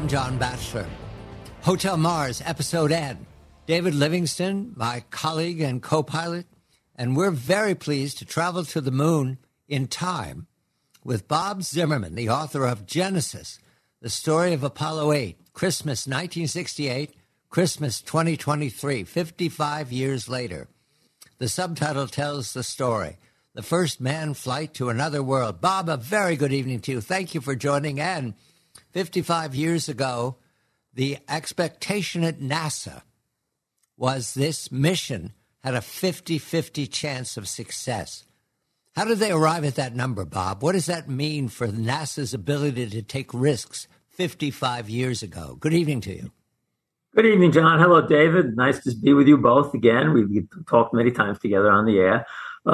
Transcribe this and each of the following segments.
I'm John Batchelor. Hotel Mars, Episode N. David Livingston, my colleague and co-pilot, and we're very pleased to travel to the moon in time with Bob Zimmerman, the author of Genesis, the story of Apollo 8, Christmas 1968, Christmas 2023, 55 years later. The subtitle tells the story, The First Manned Flight to Another World. Bob, a very good evening to you. Thank you for joining. And 55 years ago, the expectation at NASA was this mission had a 50-50 chance of success. How did they arrive at that number, Bob? What does that mean for NASA's ability to take risks 55 years ago? Good evening to you. Good evening, John. Hello, David. Nice to be with you both again. We've talked many times together on the air.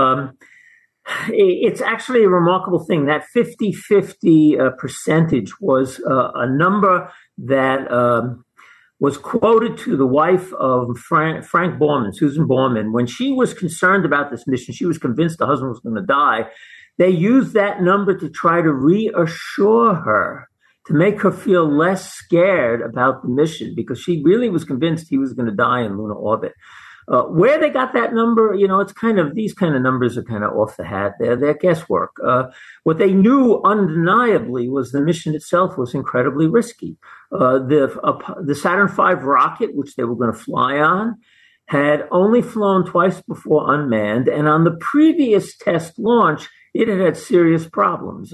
It's actually a remarkable thing. That 50-50 percentage was a number that was quoted to the wife of Frank Borman, Susan Borman. When she was concerned about this mission, she was convinced the husband was going to die. They used that number to try to reassure her, to make her feel less scared about the mission, because she really was convinced he was going to die in lunar orbit. Where they got that number, it's kind of, these kind of numbers are kind of off the hat. They're guesswork. What they knew undeniably was the mission itself was incredibly risky. The Saturn V rocket, which they were going to fly on, had only flown twice before unmanned. And on the previous test launch, it had serious problems.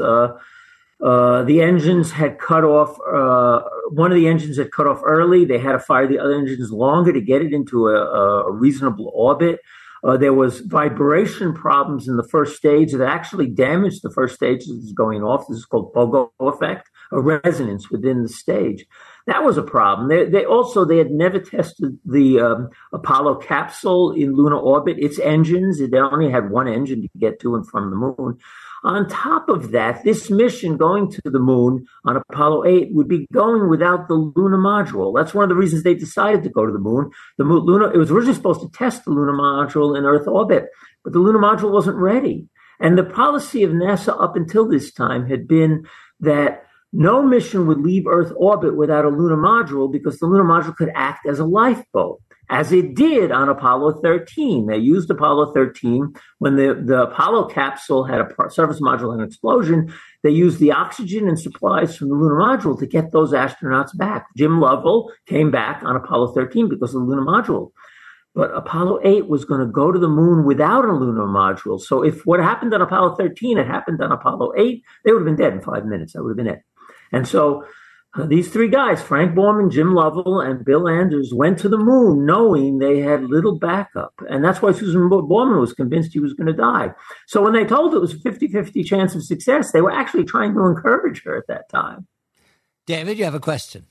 The engines had cut off. One of the engines had cut off early. They had to fire the other engines longer to get it into a reasonable orbit. There was vibration problems in the first stage that actually damaged the first stage that was going off. This is called pogo effect, a resonance within the stage. That was a problem. They had never tested the Apollo capsule in lunar orbit. Its engines, they only had one engine to get to and from the moon. On top of that, this mission going to the moon on Apollo 8 would be going without the lunar module. That's one of the reasons they decided to go to the moon. It was originally supposed to test the lunar module in Earth orbit, but the lunar module wasn't ready. And the policy of NASA up until this time had been that no mission would leave Earth orbit without a lunar module, because the lunar module could act as a lifeboat, as it did on Apollo 13. They used Apollo 13 when the Apollo capsule had a surface module and an explosion. They used the oxygen and supplies from the lunar module to get those astronauts back. Jim Lovell came back on Apollo 13 because of the lunar module. But Apollo 8 was going to go to the moon without a lunar module. So if what happened on Apollo 13 had happened on Apollo 8, they would have been dead in 5 minutes. That would have been it. And so these three guys, Frank Borman, Jim Lovell, and Bill Anders, went to the moon knowing they had little backup. And that's why Susan Borman was convinced he was going to die. So when they told her it was a 50-50 chance of success, they were actually trying to encourage her at that time. David, you have a question.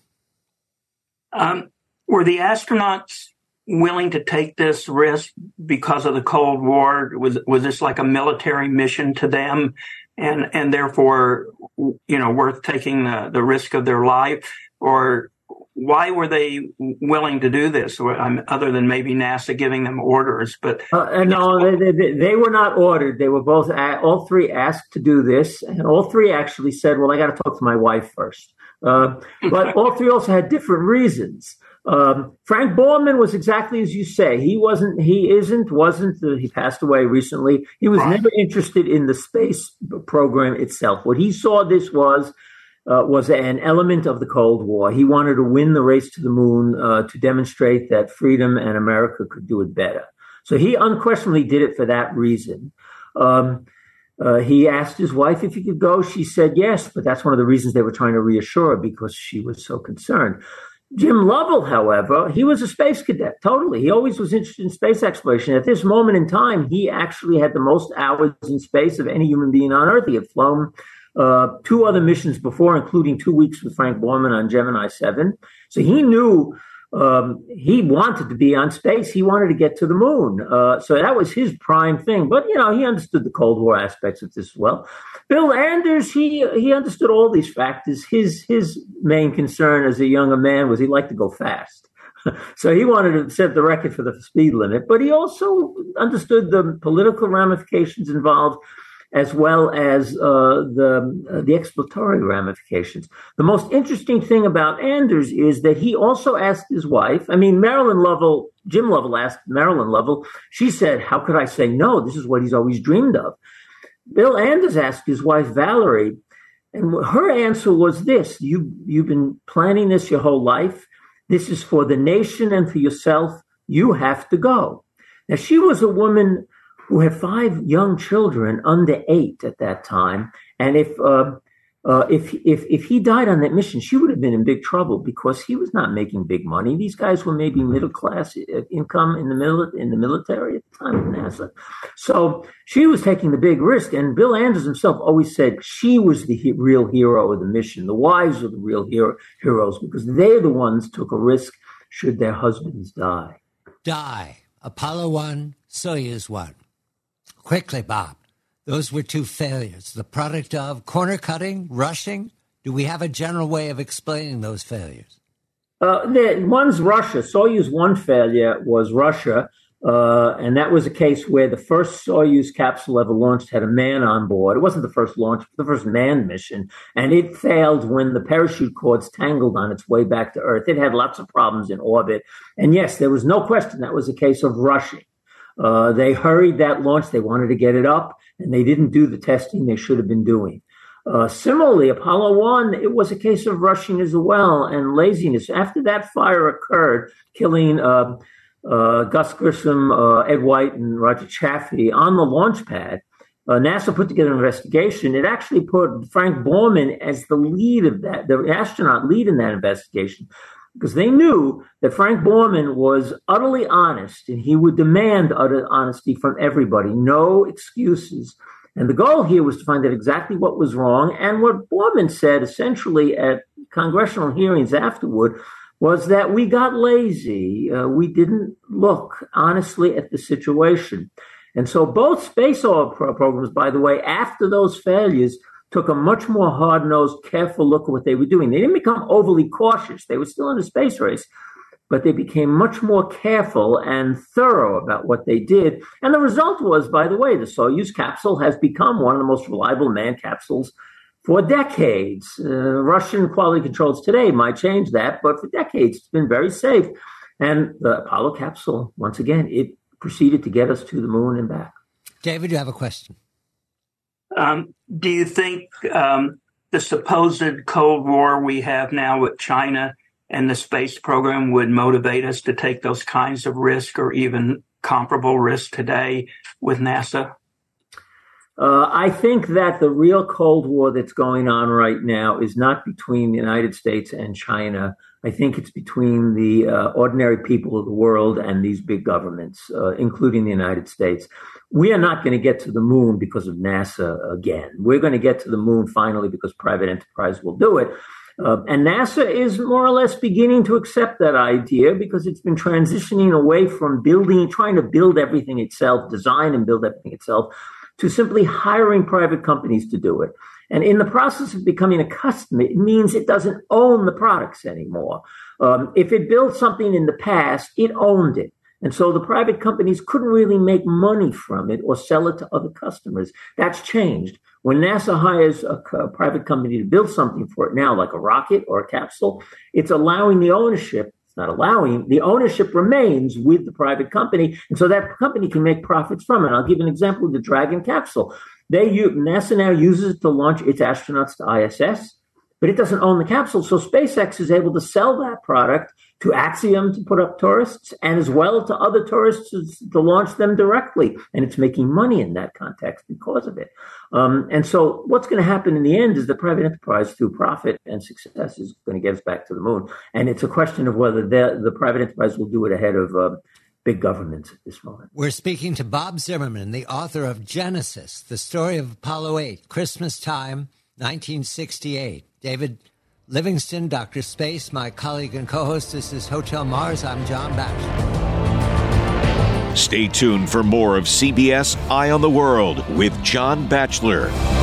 Were the astronauts willing to take this risk because of the Cold War? Was this like a military mission to them? And therefore, worth taking the risk of their life? Or why were they willing to do this, other than maybe NASA giving them orders? But no, they were not ordered. They were both, all three asked to do this, and all three actually said, well, I got to talk to my wife first. But all three also had different reasons. Frank Borman was exactly as you say. He passed away recently. He was never interested in the space program itself. What he saw this was an element of the Cold War. He wanted to win the race to the moon to demonstrate that freedom and America could do it better. So he unquestionably did it for that reason. He asked his wife if he could go. She said yes, but that's one of the reasons they were trying to reassure her, because she was so concerned. Jim Lovell, however, he was a space cadet, totally. He always was interested in space exploration. At this moment in time, he actually had the most hours in space of any human being on Earth. He had flown 2 other missions before, including 2 weeks with Frank Borman on Gemini 7. So he knew he wanted to be on space. He wanted to get to the moon. So that was his prime thing. But, he understood the Cold War aspects of this as well. Bill Anders, he understood all these factors. His main concern as a younger man was he liked to go fast. So he wanted to set the record for the speed limit. But he also understood the political ramifications involved. as well as the exploratory ramifications. The most interesting thing about Anders is that he also asked his wife, Jim Lovell asked Marilyn Lovell, she said, how could I say no? This is what he's always dreamed of. Bill Anders asked his wife, Valerie, and her answer was this: you've been planning this your whole life. This is for the nation and for yourself. You have to go. Now, she was a woman who had 5 young children under 8 at that time. And if he died on that mission, she would have been in big trouble because he was not making big money. These guys were maybe middle class income in the military at the time of NASA. So she was taking the big risk. And Bill Anders himself always said she was the real hero of the mission. The wives were the real heroes because they're the ones who took a risk should their husbands die. Apollo 1, Soyuz 1. Quickly, Bob. Those were 2 failures, the product of corner cutting, rushing. Do we have a general way of explaining those failures? One's Russia. Soyuz 1 failure was Russia, and that was a case where the first Soyuz capsule ever launched had a man on board. It wasn't the first launch, but the first manned mission, and it failed when the parachute cords tangled on its way back to Earth. It had lots of problems in orbit, and yes, there was no question that was a case of rushing. They hurried that launch. They wanted to get it up, and they didn't do the testing they should have been doing. Similarly, Apollo 1, it was a case of rushing as well and laziness. After that fire occurred, killing Gus Grissom, Ed White, and Roger Chaffee on the launch pad, NASA put together an investigation. It actually put Frank Borman as the lead of that, the astronaut lead in that investigation, because they knew that Frank Borman was utterly honest and he would demand utter honesty from everybody, no excuses. And the goal here was to find out exactly what was wrong. And what Borman said essentially at congressional hearings afterward was that we got lazy. We didn't look honestly at the situation. And so both space programs, by the way, after those failures, took a much more hard-nosed, careful look at what they were doing. They didn't become overly cautious. They were still in the space race, but they became much more careful and thorough about what they did. And the result was, by the way, the Soyuz capsule has become one of the most reliable manned capsules for decades. Russian quality controls today might change that, but for decades it's been very safe. And the Apollo capsule, once again, it proceeded to get us to the moon and back. David, you have a question. Do you think the supposed Cold War we have now with China and the space program would motivate us to take those kinds of risk or even comparable risk today with NASA? I think that the real Cold War that's going on right now is not between the United States and China. I think it's between the ordinary people of the world and these big governments, including the United States. We are not going to get to the moon because of NASA again. We're going to get to the moon finally because private enterprise will do it. And NASA is more or less beginning to accept that idea because it's been transitioning away from trying to build everything itself, design and build everything itself, to simply hiring private companies to do it. And in the process of becoming a customer, it means it doesn't own the products anymore. If it built something in the past, it owned it. And so the private companies couldn't really make money from it or sell it to other customers. That's changed. When NASA hires a private company to build something for it now, like a rocket or a capsule, it's allowing the ownership. It's not allowing. The ownership remains with the private company. And so that company can make profits from it. I'll give an example of the Dragon capsule. NASA now uses it to launch its astronauts to ISS, but it doesn't own the capsule. So SpaceX is able to sell that product to Axiom to put up tourists and as well to other tourists to launch them directly. And it's making money in that context because of it. And so what's going to happen in the end is the private enterprise through profit and success is going to get us back to the moon. And it's a question of whether the private enterprise will do it ahead of big governments at this moment. We're speaking to Bob Zimmerman, the author of Genesis, the story of Apollo 8, Christmas time, 1968. David Livingston, Dr. Space, my colleague and co-host. This is Hotel Mars. I'm John Batchelor. Stay tuned for more of CBS Eye on the World with John Batchelor.